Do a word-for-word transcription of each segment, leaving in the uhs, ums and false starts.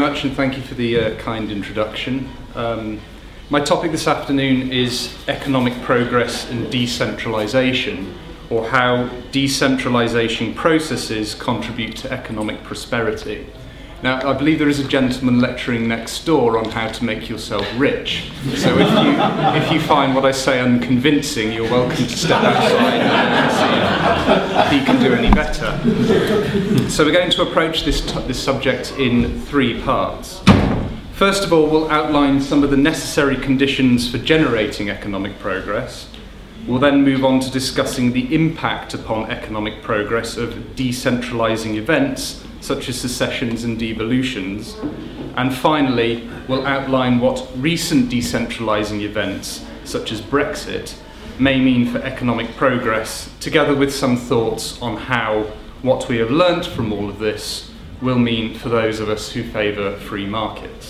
much, and thank you for the uh, kind introduction. Um, my topic this afternoon is economic progress and decentralisation, or how decentralisation processes contribute to economic prosperity. Now, I believe there is a gentleman lecturing next door on how to make yourself rich. So if you, if you find what I say unconvincing, you're welcome to step outside and see if he can do any better. So we're going to approach this, t- this subject in three parts. First of all, we'll outline some of the necessary conditions for generating economic progress. We'll then move on to discussing the impact upon economic progress of decentralising events, such as secessions and devolutions. And finally, we'll outline what recent decentralising events, such as Brexit, may mean for economic progress, together with some thoughts on how what we have learnt from all of this will mean for those of us who favour free markets.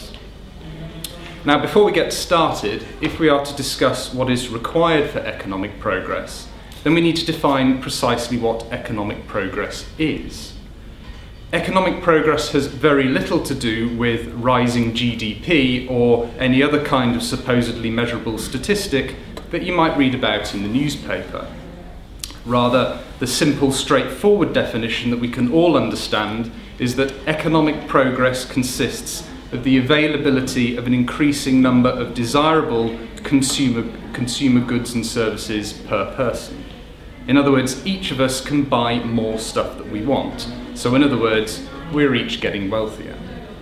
Now, before we get started, if we are to discuss what is required for economic progress, then we need to define precisely what economic progress is. Economic progress has very little to do with rising G D P or any other kind of supposedly measurable statistic that you might read about in the newspaper. Rather, the simple, straightforward definition that we can all understand is that economic progress consists of the availability of an increasing number of desirable consumer, consumer goods and services per person. In other words, each of us can buy more stuff that we want. So in other words, we're each getting wealthier.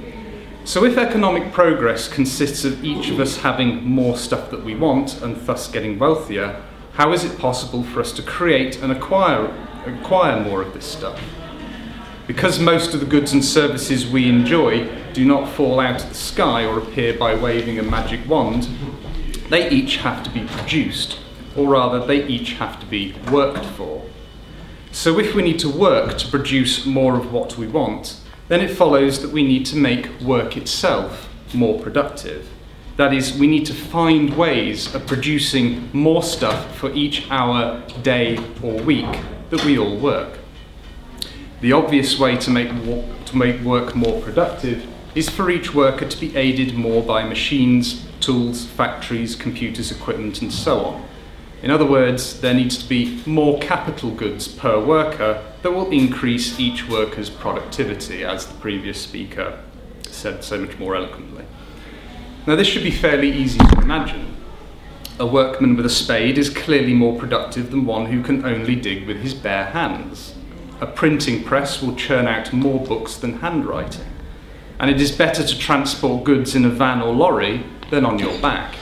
So if economic progress consists of each of us having more stuff that we want and thus getting wealthier, how is it possible for us to create and acquire, acquire more of this stuff? Because most of the goods and services we enjoy do not fall out of the sky or appear by waving a magic wand, they each have to be produced, or rather they each have to be worked for. So if we need to work to produce more of what we want, then it follows that we need to make work itself more productive. That is, we need to find ways of producing more stuff for each hour, day or week that we all work. The obvious way to make, wo- to make work more productive is for each worker to be aided more by machines, tools, factories, computers, equipment and so on. In other words, there needs to be more capital goods per worker that will increase each worker's productivity, as the previous speaker said so much more eloquently. Now, this should be fairly easy to imagine. A workman with a spade is clearly more productive than one who can only dig with his bare hands. A printing press will churn out more books than handwriting. And it is better to transport goods in a van or lorry than on your back.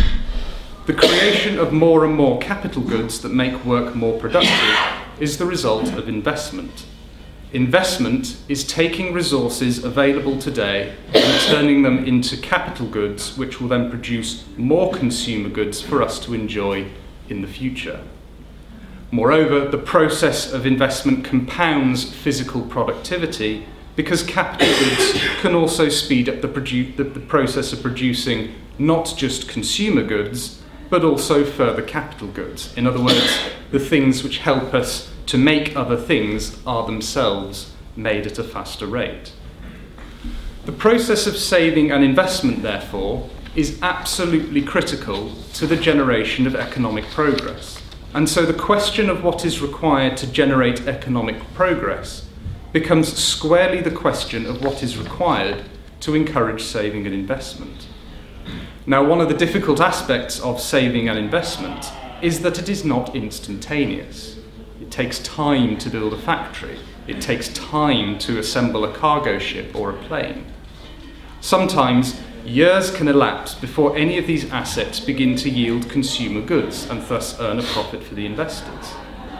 The creation of more and more capital goods that make work more productive is the result of investment. Investment is taking resources available today and turning them into capital goods, which will then produce more consumer goods for us to enjoy in the future. Moreover, the process of investment compounds physical productivity because capital goods can also speed up the, produ- the, the process of producing not just consumer goods, but also further capital goods. In other words, the things which help us to make other things are themselves made at a faster rate. The process of saving and investment, therefore, is absolutely critical to the generation of economic progress. And so the question of what is required to generate economic progress becomes squarely the question of what is required to encourage saving and investment. Now, one of the difficult aspects of saving and investment is that it is not instantaneous. It takes time to build a factory. It takes time to assemble a cargo ship or a plane. Sometimes years can elapse before any of these assets begin to yield consumer goods and thus earn a profit for the investors.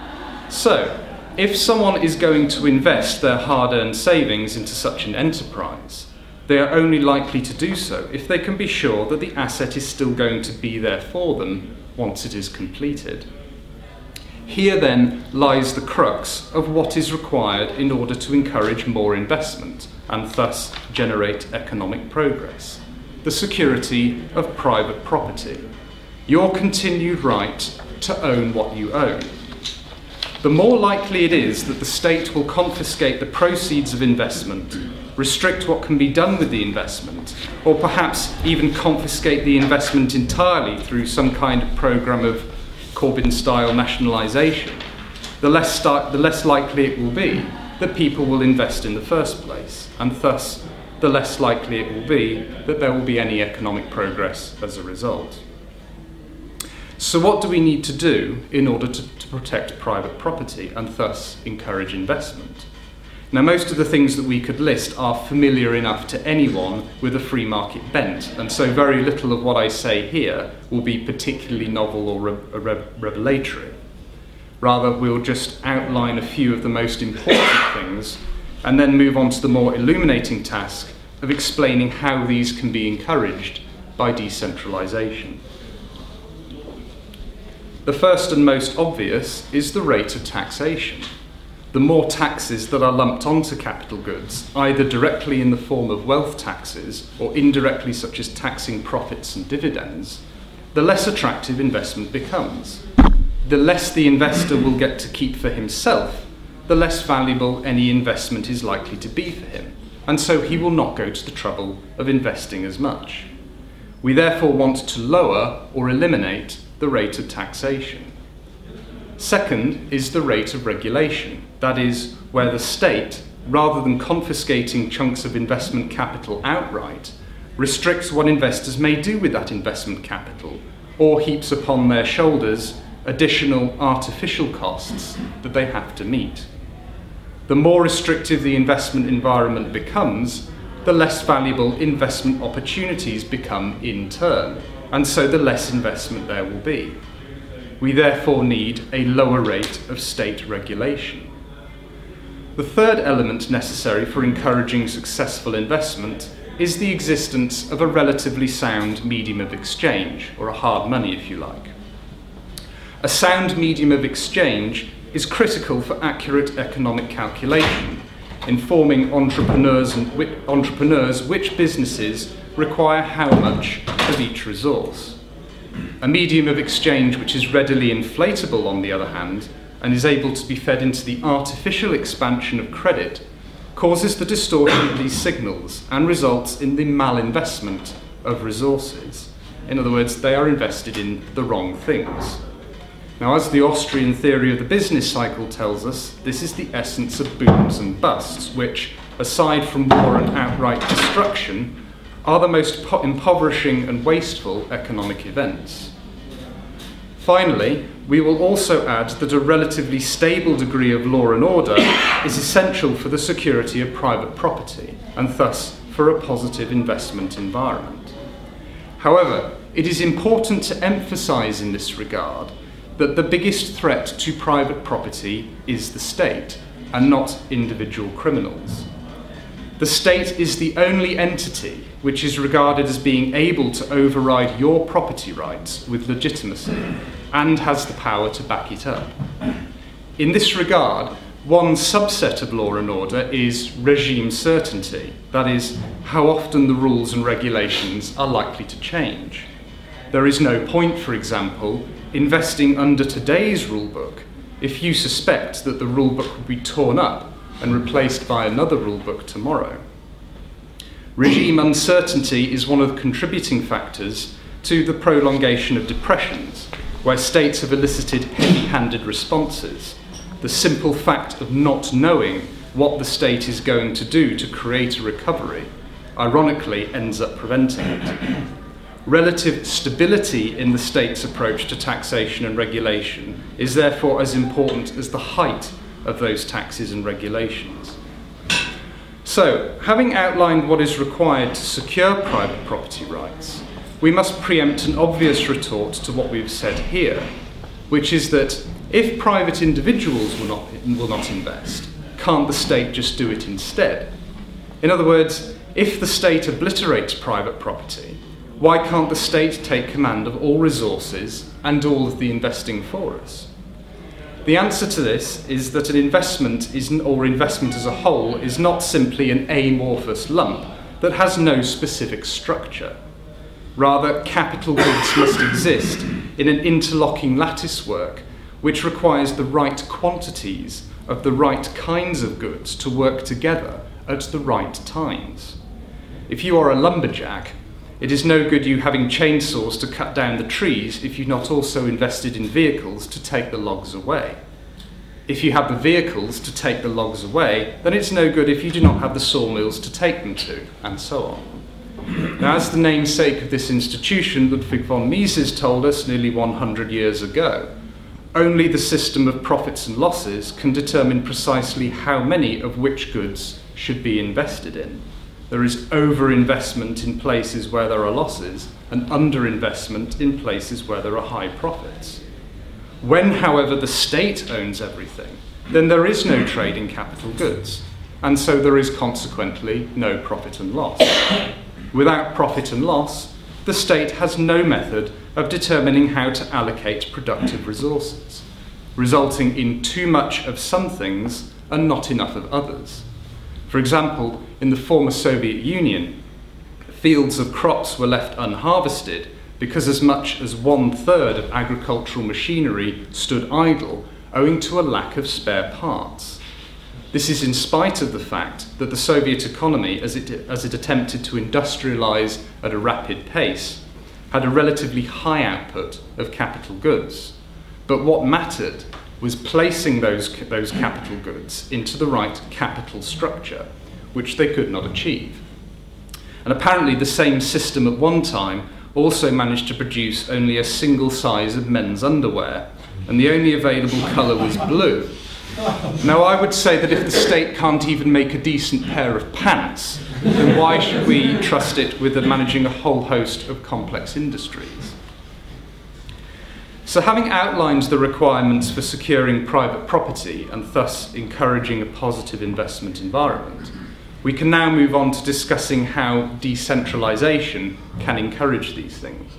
So, if someone is going to invest their hard-earned savings into such an enterprise, they are only likely to do so if they can be sure that the asset is still going to be there for them once it is completed. Here then lies the crux of what is required in order to encourage more investment and thus generate economic progress: the security of private property, your continued right to own what you own. the more likely it is that the state will confiscate the proceeds of investment, restrict what can be done with the investment, or perhaps even confiscate the investment entirely through some kind of programme of Corbyn-style nationalisation, the less, sti- the less likely it will be that people will invest in the first place, and thus the less likely it will be that there will be any economic progress as a result. So what do we need to do in order to, to protect private property and thus encourage investment? Now, most of the things that we could list are familiar enough to anyone with a free market bent, and so very little of what I say here will be particularly novel or re- re- revelatory. Rather, we'll just outline a few of the most important things and then move on to the more illuminating task of explaining how these can be encouraged by decentralisation. The first and most obvious is the rate of taxation. The more taxes that are lumped onto capital goods, either directly in the form of wealth taxes or indirectly such as taxing profits and dividends, the less attractive investment becomes. The less the investor will get to keep for himself, the less valuable any investment is likely to be for him, and so he will not go to the trouble of investing as much. We therefore want to lower or eliminate the rate of taxation. Second is the rate of regulation, that is, where the state, rather than confiscating chunks of investment capital outright, restricts what investors may do with that investment capital, or heaps upon their shoulders additional artificial costs that they have to meet. The more restrictive the investment environment becomes, the less valuable investment opportunities become in turn, and so the less investment there will be. We therefore need a lower rate of state regulation. The third element necessary for encouraging successful investment is the existence of a relatively sound medium of exchange, or a hard money if you like. A sound medium of exchange is critical for accurate economic calculation, informing entrepreneurs and wi- entrepreneurs which businesses require how much of each resource. A medium of exchange which is readily inflatable, on the other hand, and is able to be fed into the artificial expansion of credit, causes the distortion of these signals and results in the malinvestment of resources. In other words, they are invested in the wrong things. Now, as the Austrian theory of the business cycle tells us, this is the essence of booms and busts, which, aside from war and outright destruction, are the most po- impoverishing and wasteful economic events. Finally, we will also add that a relatively stable degree of law and order is essential for the security of private property, and thus for a positive investment environment. However, it is important to emphasise in this regard that the biggest threat to private property is the state, and not individual criminals. The state is the only entity which is regarded as being able to override your property rights with legitimacy and has the power to back it up. In this regard, one subset of law and order is regime certainty, that is, how often the rules and regulations are likely to change. There is no point, for example, investing under today's rulebook if you suspect that the rulebook will be torn up and replaced by another rulebook tomorrow. Regime uncertainty is one of the contributing factors to the prolongation of depressions, where states have elicited heavy-handed responses. The simple fact of not knowing what the state is going to do to create a recovery, ironically, ends up preventing it. Relative stability in the state's approach to taxation and regulation is therefore as important as the height of those taxes and regulations. So, having outlined what is required to secure private property rights, we must preempt an obvious retort to what we've said here, which is that if private individuals will not, will not invest, can't the state just do it instead? In other words, if the state obliterates private property, why can't the state take command of all resources and all of the investing for us? The answer to this is that an investment is, or investment as a whole is not simply an amorphous lump that has no specific structure. Rather, capital goods must exist in an interlocking latticework which requires the right quantities of the right kinds of goods to work together at the right times. If you are a lumberjack, it is no good you having chainsaws to cut down the trees if you've not also invested in vehicles to take the logs away. If you have the vehicles to take the logs away, then it's no good if you do not have the sawmills to take them to, and so on. Now, as the namesake of this institution, Ludwig von Mises, told us nearly one hundred years ago, only the system of profits and losses can determine precisely how many of which goods should be invested in. There is overinvestment in places where there are losses and underinvestment in places where there are high profits. When, however, the state owns everything, then there is no trade in capital goods, and so there is consequently no profit and loss. Without profit and loss, the state has no method of determining how to allocate productive resources, resulting in too much of some things and not enough of others. For example, in the former Soviet Union, fields of crops were left unharvested because as much as one-third of agricultural machinery stood idle owing to a lack of spare parts. This is in spite of the fact that the Soviet economy, as it, as it attempted to industrialize at a rapid pace, had a relatively high output of capital goods. But what mattered was placing those, those capital goods into the right capital structure, which they could not achieve. And apparently the same system at one time also managed to produce only a single size of men's underwear, and the only available colour was blue. Now, I would say that if the state can't even make a decent pair of pants, then why should we trust it with managing a whole host of complex industries? So, having outlined the requirements for securing private property and thus encouraging a positive investment environment, we can now move on to discussing how decentralisation can encourage these things.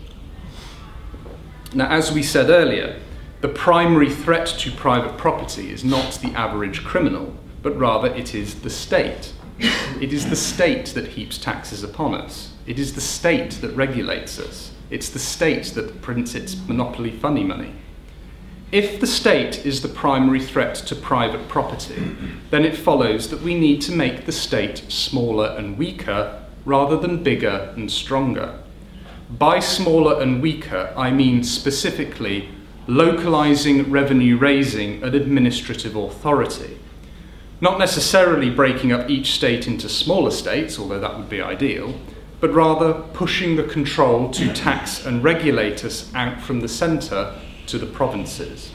Now, as we said earlier, the primary threat to private property is not the average criminal, but rather it is the state. It is the state that heaps taxes upon us. It is the state that regulates us. It's the state that prints its monopoly funny money. If the state is the primary threat to private property, then it follows that we need to make the state smaller and weaker rather than bigger and stronger. By smaller and weaker, I mean specifically localizing revenue raising and administrative authority. Not necessarily breaking up each state into smaller states, although that would be ideal, but rather pushing the control to tax and regulate us out from the centre to the provinces.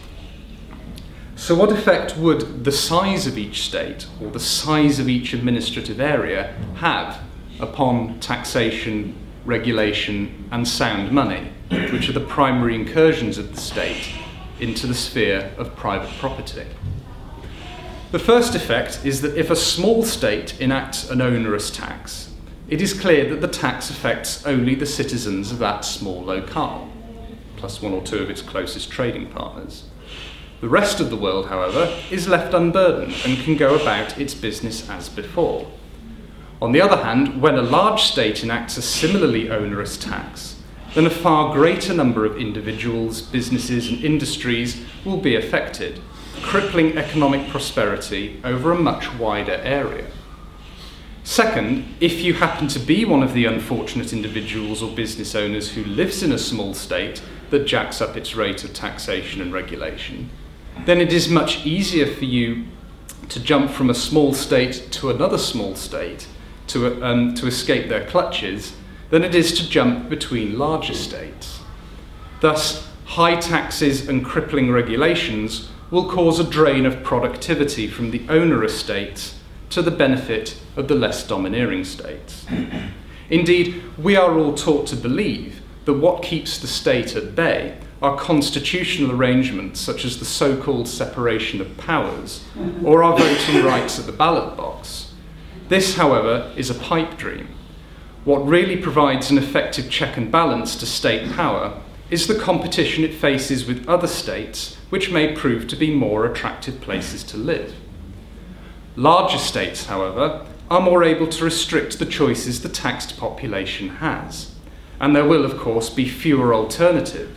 So what effect would the size of each state or the size of each administrative area have upon taxation, regulation and sound money, which are the primary incursions of the state into the sphere of private property? The first effect is that if a small state enacts an onerous tax, it is clear that the tax affects only the citizens of that small locale, plus one or two of its closest trading partners. The rest of the world, however, is left unburdened and can go about its business as before. On the other hand, when a large state enacts a similarly onerous tax, then a far greater number of individuals, businesses and industries will be affected, crippling economic prosperity over a much wider area. Second, if you happen to be one of the unfortunate individuals or business owners who lives in a small state that jacks up its rate of taxation and regulation, then it is much easier for you to jump from a small state to another small state to, um, to escape their clutches than it is to jump between larger states. Thus, high taxes and crippling regulations will cause a drain of productivity from the onerous states to the benefit of the less domineering states. Indeed, we are all taught to believe that what keeps the state at bay are constitutional arrangements such as the so-called separation of powers or our voting rights at the ballot box. This, however, is a pipe dream. What really provides an effective check and balance to state power is the competition it faces with other states which may prove to be more attractive places to live. Larger states, however, are more able to restrict the choices the taxed population has, and there will, of course, be fewer alternatives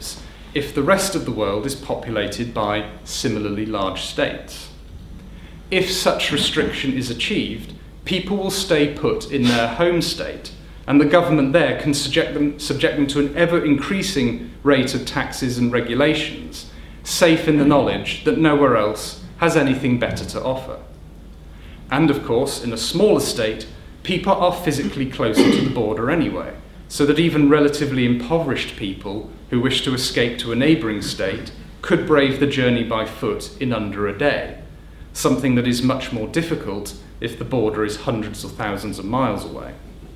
if the rest of the world is populated by similarly large states. If such restriction is achieved, people will stay put in their home state, and the government there can subject them, subject them to an ever-increasing rate of taxes and regulations, safe in the knowledge that nowhere else has anything better to offer. And of course, in a smaller state, people are physically closer to the border anyway, so that even relatively impoverished people who wish to escape to a neighbouring state could brave the journey by foot in under a day, something that is much more difficult if the border is hundreds of thousands of miles away.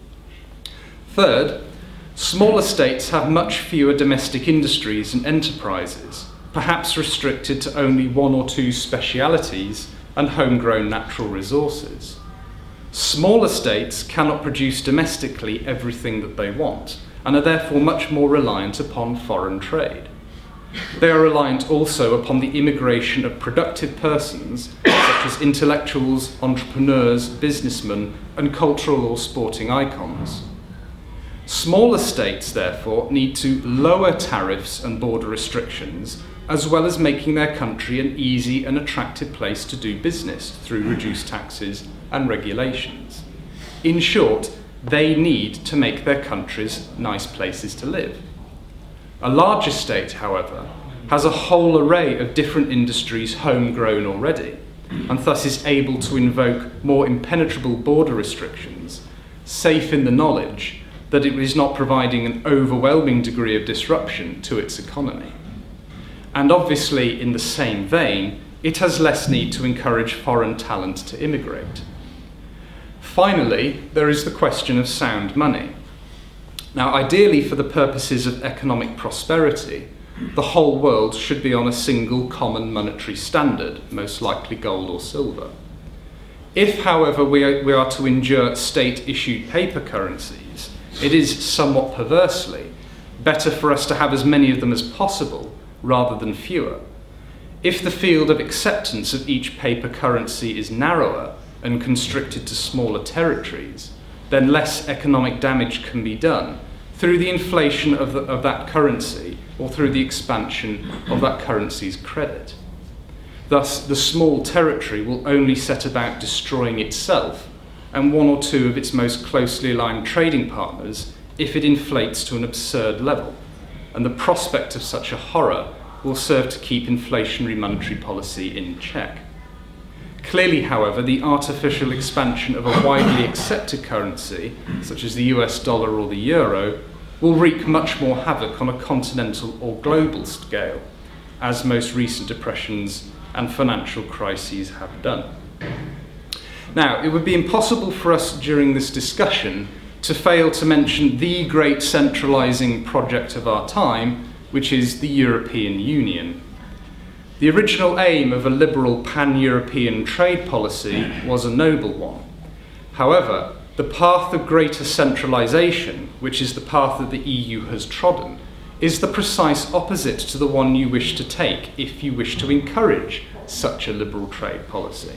Third, smaller states have much fewer domestic industries and enterprises, perhaps restricted to only one or two specialities and homegrown natural resources. Smaller states cannot produce domestically everything that they want, and are therefore much more reliant upon foreign trade. They are reliant also upon the immigration of productive persons, such as intellectuals, entrepreneurs, businessmen, and cultural or sporting icons. Smaller states, therefore, need to lower tariffs and border restrictions, as well as making their country an easy and attractive place to do business through reduced taxes and regulations. In short, they need to make their countries nice places to live. A larger state, however, has a whole array of different industries homegrown already, and thus is able to invoke more impenetrable border restrictions, safe in the knowledge that it is not providing an overwhelming degree of disruption to its economy. And obviously, in the same vein, it has less need to encourage foreign talent to immigrate. Finally, there is the question of sound money. Now, ideally, for the purposes of economic prosperity, the whole world should be on a single common monetary standard, most likely gold or silver. If, however, we are, we are to endure state-issued paper currencies, it is, somewhat perversely, better for us to have as many of them as possible rather than fewer. If the field of acceptance of each paper currency is narrower and constricted to smaller territories, then less economic damage can be done through the inflation of, the, of that currency or through the expansion of that currency's credit. Thus, the small territory will only set about destroying itself and one or two of its most closely aligned trading partners if it inflates to an absurd level, and the prospect of such a horror will serve to keep inflationary monetary policy in check. Clearly, however, the artificial expansion of a widely accepted currency, such as the U S dollar or the euro, will wreak much more havoc on a continental or global scale, as most recent depressions and financial crises have done. Now, it would be impossible for us during this discussion to fail to mention the great centralising project of our time, which is the European Union. The original aim of a liberal pan-European trade policy was a noble one. However, the path of greater centralisation, which is the path that the E U has trodden, is the precise opposite to the one you wish to take if you wish to encourage such a liberal trade policy.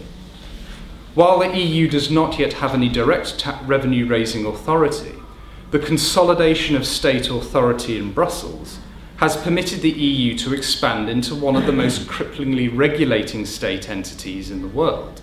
While the E U does not yet have any direct ta- revenue-raising authority, the consolidation of state authority in Brussels has permitted the E U to expand into one of the most cripplingly regulating state entities in the world.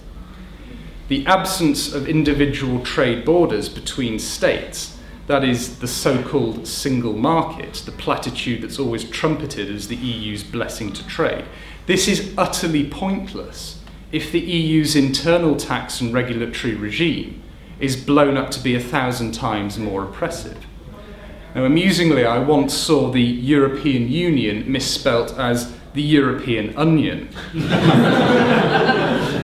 The absence of individual trade borders between states, that is, the so-called single market, the platitude that's always trumpeted as the E U's blessing to trade, this is utterly pointless if the E U's internal tax and regulatory regime is blown up to be a thousand times more oppressive. Now, amusingly, I once saw the European Union misspelt as the European onion.